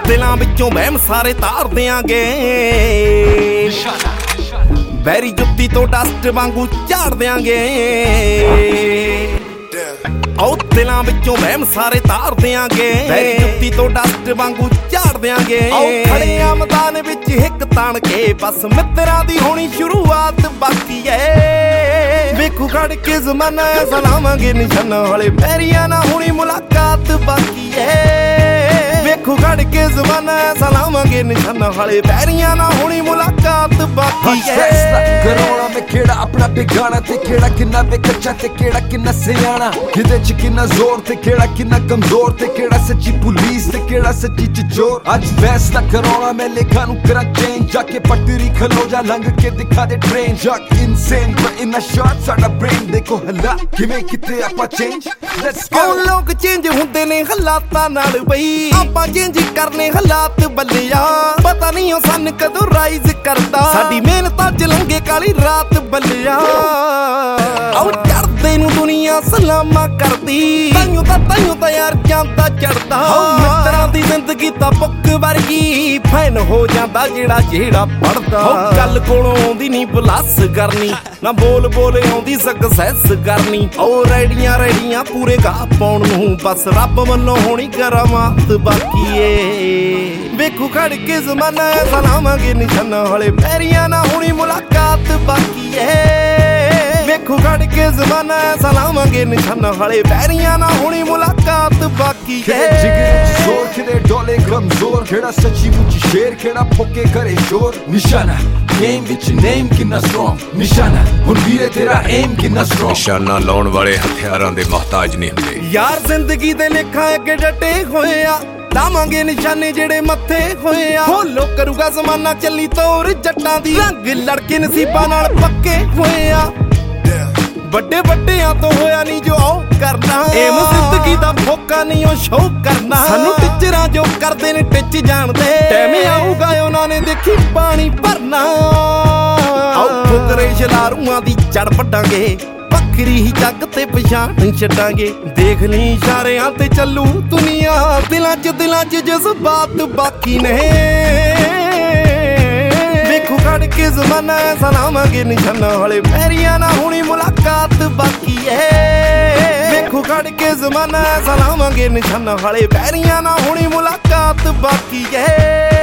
ਦਿਲਾਂ ਵਿੱਚੋਂ ਵਹਿਮ ਸਾਰੇ ਤਾਰ ਦਿਆਂਗੇ ਬੈਰੀ ਜੁੱਤੀ ਤੋਂ ਡਸਟ ਵਾਂਗੂ ਝਾੜ ਦਿਆਂਗੇ ਉਹ ਦਿਲਾਂ ਵਿੱਚੋਂ ਵਹਿਮ ਸਾਰੇ ਤਾਰ ਦਿਆਂਗੇ ਬੈਰੀ ਜੁੱਤੀ ਤੋਂ ਡਸਟ ਵਾਂਗੂ ਝਾੜ ਦਿਆਂਗੇ ਉਹ ਖੜੇ ਆ ਮੈਦਾਨ ਵਿੱਚ ਹਿੱਕ ਤਾਣ ਕੇ ਬਸ ਮਿੱਤਰਾਂ ਦੀ ਹੋਣੀ ਸ਼ੁਰੂਆਤ ਬਾਕੀ ਏ ਵੇਖੂ ਖੜ ਕੇ ਜ਼ਮਾਨਾ ਸਲਾਮਾਂਗੇ ਨਿਸ਼ਾਨਾ ਵਾਲੇ ਪੈਰੀਆਂ ਨਾਲ ਹੋਣੀ ਮੁਲਾਕਾਤ ਬਾਕੀ ਏ ਵੇਖੂ ਖੜ ਕੇ ਜ਼ਮਾਨਾ ਸਲਾਮਾਂਗੇ ਨਿਸ਼ਾਨਾ ਵਾਲੇ ਪੈਰੀਆਂ ਨਾਲ ਹੋਣੀ ਮੁਲਾਕਾਤ ਬਾਕੀ ਏ ਕਰਾਉਣਾ ਮੈਂ ਕਿਹੜਾ ਆਪਣਾ ਬੇਗਾਣਾ ਤੇ ਕਿਹੜਾ ਕਿੰਨਾ ਬੇਕੱਚਾ ਤੇ ਕਿਹੜਾ ਕਿੰਨਾ ਸਿਆਣਾ ਕਿਹਦੇ ਚ ਕਿੰਨਾ ਜ਼ੋਰ ਤੇ ਕਿਹੜਾ ਕਿੰਨਾ ਕਮਜ਼ੋਰ ਤੇ ਕਿਹੜਾ ਸੱਚੀ ਪੁਲਿਸ ਤੇ ਕਿਹੜਾ ਸੱਚੀ ਚੋਰ ਅੱਜ ਫੈਸਲਾ ਕਰਾਉਣਾ ਮੈਂ ਲੇਖਾਂ ਨੂੰ ਕਰਾਂ ਚੇਂਜ ਜਾ ਕੇ ਪਟਰੀ ਖਲੋ ਜਾ ਲੰਘ ਕੇ ਦਿਖਾ ਦੇ ਟ੍ਰੇਨ ਜੱਕ ਇਨਸੇਨ ਪਰ ਇਨ ਅ ਸ਼ਾਰਟ ਸਾਡਾ ਬ੍ਰੇਨ ਦੇਖੋ ਹੱਲਾ ਕਿਵੇਂ ਕਿਤੇ ਆਪਾਂ ਚੇਂਜ ਲੈਟਸ ਗੋ ਲੋਕ ਚੇਂਜ ਹੁੰਦੇ ਨੇ ਹਾਲਾਤਾਂ ਨਾਲ ਬਈ ਆਪਾਂ ਚੇਂਜ ਕਰਨੇ ਹਾਲਾਤ ਬੱਲਿਆ ਪਤਾ ਨਹੀਂ ਉਹ ਸਾਨੂੰ ਕਦੋਂ ਰਾਈਜ਼ ਕਰਦਾ ਸਾਡੀ ਮਿਹਨਤ ਅੱਜ ਲੰਘੇ ਕਾਲੀ ਰਾਤ ਬੱਲਿਆ ਆਉ ਚੜਦੇ ਨੂੰ ਦੁਨੀਆ ਸਲਾਮਾਂ ਕਰਦੀ ਤਾਈਓ ਤਾਂ ਯਾਰ ਜਾਂਦਾ ਚੜਦਾ ਮਿੱਤਰਾਂ ਦੀ ਜ਼ਿੰਦਗੀ ਤਾਂ ਬੁੱਕ ਵਰਗੀ ਫੈਨ ਹੋ ਜਾਂਦਾ ਜਿਹੜਾ ਪੜਦਾ ਗੱਲ ਕੋਲੋਂ ਆਉਂਦੀ ਨਹੀਂ ਬਲੱਸ ਕਰਨੀ ਨਾ ਬੋਲ ਆਉਂਦੀ ਸਕਸੈਸ ਕਰਨੀ ਉਹ ਰੈਡੀਆਂ ਪੂਰੇ ਗਾਹ ਪਾਉਣ ਨੂੰ ਬਸ ਰੱਬ ਵੱਲੋਂ ਹੋਣੀ ਕਰਾਮਾਤ ਬਾਕੀ ਏ ਵੇਖੂ ਖੜ ਕੇ ਜ਼ਮਾਨਾ ਸਲਾਮਾਂਗੇ ਨਿਸ਼ਾਨਾ ਵਾਲੇ ਪੈਰੀਆਂ ਨਾਲ ਹੋਣੀ ਮੁਲਾਕਾਤ ਬਾਕੀ ਏ ਵੇਖੂ ਖੜ ਕੇ ਜ਼ਮਾਨਾ ਸਲਾਮਾਂਗੇ ਨਿਸ਼ਾਨਾ ਵਾਲੇ ਪੈਰੀਆਂ ਨਾਲ ਹੋਣੀ ਮੁਲਾਕਾਤ ਬਾਕੀ ਏ ਜ਼ੋਰ ਕਿਤੇ ਡੋਲੇ ਕਮਜ਼ੋਰ ਕਿਹੜਾ ਸੱਚੀ ਮੁੱਚੀ ਸ਼ੇਰ ਕਿਹੜਾ ਫੋਕੇ ਕਰੇ ਸ਼ੋਰ ਨਿਸ਼ਾਨਾ ਗੇਮ ਵਿੱਚ ਨੇਮ ਕਿੰਨਾ ਸਟਰੋਂਗ ਨਿਸ਼ਾਨਾ ਹੁਣ ਵੀਰੇ ਤੇਰਾ ਏਮ ਕਿੰਨਾ ਸਟਰੋਂਗ ਨਿਸ਼ਾਨਾ ਲਾਉਣ ਵਾਲੇ ਹਥਿਆਰਾਂ ਦੇ ਮੁਹਤਾਜ ਨਹੀਂ ਹੁੰਦੇ ਯਾਰ ਜ਼ਿੰਦਗੀ ਦੇ ਲੇਖਾਂ ਅੱਗੇ ਡਟੇ ਹੋਏ ਆ ਲਾਵਾਂਗੇ ਨਿਸ਼ਾਨੇ ਜਿਹੜੇ ਮੱਥੇ ਹੋਏ ਆ ਫੋਲੋ ਕਰੂਗਾ ਜ਼ਮਾਨਾ ਚੱਲੀ ਤੋਰ ਜੱਟਾਂ ਦੀ ਰੰਗ ਲੜਕੇ ਨਸੀਬਾਂ ਨਾਲ ਪੱਕੇ ਹੋਏ ਆ ਵੱਡਿਆਂ ਤੋਂ ਹੋਇਆ ਨਹੀਂ ਜੋ ਉਹ ਕਰਨਾ ਏਮ ਜ਼ਿੰਦਗੀ ਦਾ ਫੋਕਾ ਨਹੀਂ ਉਹ ਸ਼ੋਅ ਕਰਨਾ ਸਾਨੂੰ ਟੀਚਰਾਂ ਜੋ ਕਰਦੇ ਨੇ ਟਿੱਚ ਜਾਣਦੇ ਟਾਈਮ ਆਊਗਾ ਉਹਨਾਂ ਨੇ ਦੇਖੀ ਪਾਣੀ ਭਰਨਾ ਆਉ ਫੁਕਰੇ ਸ਼ਲਾਰੂਆਂ ਦੀ ਚੜ ਵੱਡਾਂਗੇ ਬੱਕਰੀ ਹੀ ਜੱਗ ਤੇ ਪਛਾਣ ਛੱਡਾਂਗੇ ਦੇਖ ਲਈ ਇਸ਼ਾਰਿਆਂ ਤੇ ਚੱਲੂ ਦੁਨੀਆ ਦਿਲਾਂ ਚ ਜਜ਼ਬਾਤ ਬਾਕੀ ਨੇ ਵੇਖੂ ਖੜ ਕੇ ਜ਼ਮਾਨਾ ਸਲਾਮਾਂਗੇ ਨਿਸ਼ਾਨਾ ਵਾਲੇ ਪੈਰੀਆਂ ਨਾਲ ਹੋਣੀ ਮੁਲਾਕਾਤ ਬਾਕੀ ਏ ਵੇਖੂ ਖੜ ਕੇ ਜ਼ਮਾਨਾ ਸਲਾਮਾਂਗੇ ਨਿਸ਼ਾਨਾ ਵਾਲੇ ਪੈਰੀਆਂ ਨਾਲ ਹੋਣੀ ਮੁਲਾਕਾਤ ਬਾਕੀ ਏ